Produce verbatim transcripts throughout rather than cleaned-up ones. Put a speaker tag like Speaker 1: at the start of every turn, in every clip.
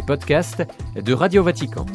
Speaker 1: podcasts de Radio Vatican.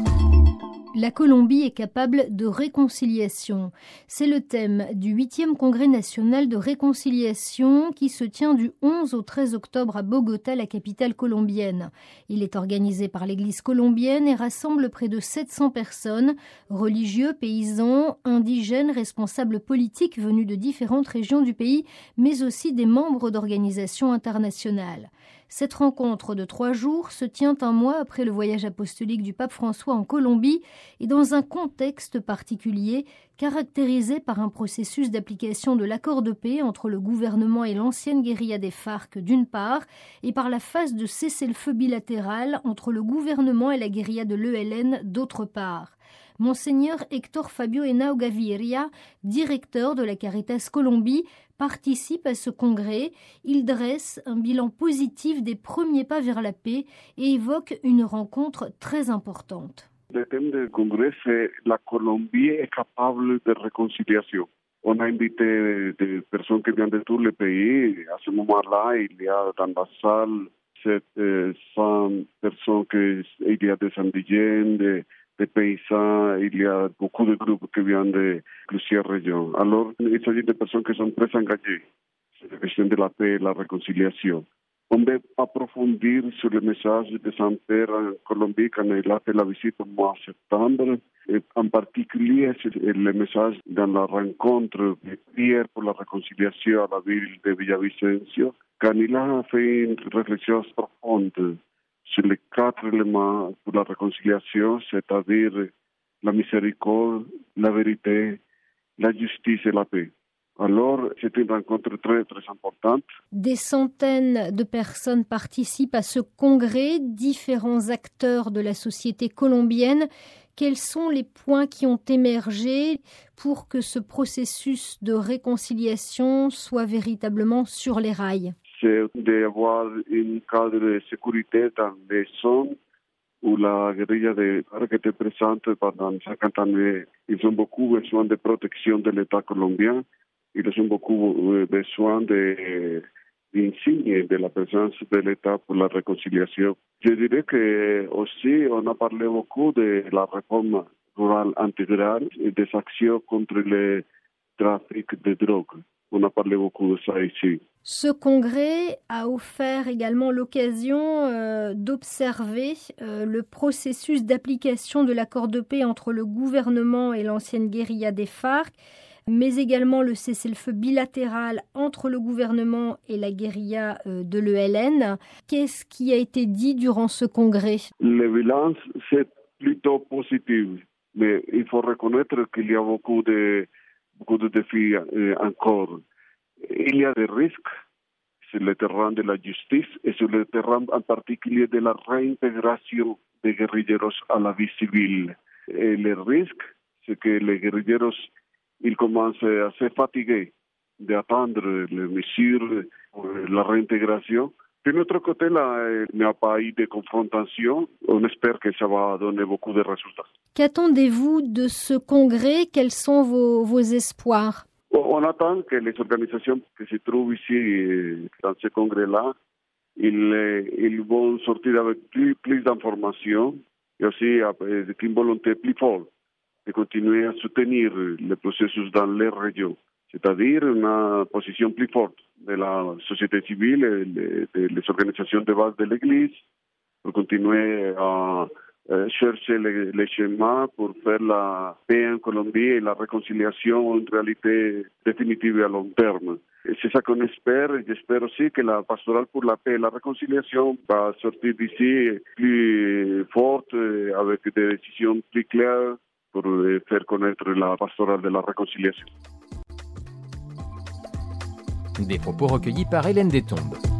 Speaker 2: La Colombie est capable de réconciliation. C'est le thème du huitième Congrès national de réconciliation qui se tient du onze au treize octobre à Bogota, la capitale colombienne. Il est organisé par l'Église colombienne et rassemble près de sept cents personnes, religieux, paysans, indigènes, responsables politiques venus de différentes régions du pays, mais aussi des membres d'organisations internationales. Cette rencontre de trois jours se tient un mois après le voyage apostolique du pape François en Colombie et dans un contexte particulier caractérisé par un processus d'application de l'accord de paix entre le gouvernement et l'ancienne guérilla des FARC d'une part et par la phase de cessez-le-feu bilatéral entre le gouvernement et la guérilla de l'E L N d'autre part. Monseigneur Héctor Fabio Henao Gaviria, directeur de la Caritas Colombie, participe à ce congrès. Il dresse un bilan positif des premiers pas vers la paix et évoque une rencontre très importante.
Speaker 3: Le thème du congrès, c'est la Colombie est capable de réconciliation. On a invité des personnes qui viennent de tous les pays. À ce moment-là, il y a dans la salle sept cents personnes, que, il y a des indigènes, des des paysans, il y a beaucoup de groupes qui viennent de plusieurs régions. Alors, il s'agit de personnes qui sont très engagées sur la question de la paix et la réconciliation. On veut approfondir sur le message de Saint-Père en Colombie quand il a fait la visite au mois de septembre. Et en particulier, c'est le message dans la rencontre de prière pour la réconciliation à la ville de Villavicencio, quand il a fait une réflexion profonde sur les quatre éléments pour la réconciliation, c'est-à-dire la miséricorde, la vérité, la justice et la paix. Alors, c'est une rencontre très, très importante.
Speaker 2: Des centaines de personnes participent à ce congrès, différents acteurs de la société colombienne. Quels sont les points qui ont émergé pour que ce processus de réconciliation soit véritablement sur les rails ?
Speaker 3: C'est d'avoir un cadre de sécurité dans les zones où la guérilla de FARC était présente pendant cinquante années. Ils ont beaucoup besoin de protection de l'État colombien. Ils ont beaucoup besoin de, d'insignes de la présence de l'État pour la réconciliation. Je dirais que aussi on a parlé beaucoup de la réforme rurale intégrale et des actions contre le trafic de drogue. On a parlé beaucoup de ça ici.
Speaker 2: Ce congrès a offert également l'occasion euh, d'observer euh, le processus d'application de l'accord de paix entre le gouvernement et l'ancienne guérilla des FARC, mais également le cessez-le-feu bilatéral entre le gouvernement et la guérilla euh, de l'E L N. Qu'est-ce qui a été dit durant ce congrès ?
Speaker 3: Le bilan, c'est plutôt positif, mais il faut reconnaître qu'il y a beaucoup de beaucoup de défis euh, encore. Il y a des risques sur le terrain de la justice et sur le terrain en particulier de la réintégration des guérilleros à la vie civile. Et le risque, c'est que les guérilleros ils commencent à se fatiguer d'attendre les mesures pour la réintégration. De notre côté, là, il n'y a pas eu de confrontation. On espère que ça va donner beaucoup de résultats.
Speaker 2: Qu'attendez-vous de ce congrès ? Quels sont vos, vos espoirs ?
Speaker 3: On attend que les organisations qui se trouvent ici, dans ce congrès-là, ils, ils vont sortir avec plus, plus d'informations et aussi avec une volonté plus forte de continuer à soutenir le processus dans les régions, c'est-à-dire une position plus forte de la société civile et des organisations de base de l'Église pour continuer à chercher les, les chemins pour faire la paix en Colombie et la réconciliation en réalité définitive et à long terme. Et c'est ça qu'on espère. Et j'espère aussi que la pastorale pour la paix et la réconciliation va sortir d'ici plus forte, avec des décisions plus claires pour faire connaître la pastorale de la réconciliation.
Speaker 1: Des propos recueillis par Hélène Détombe.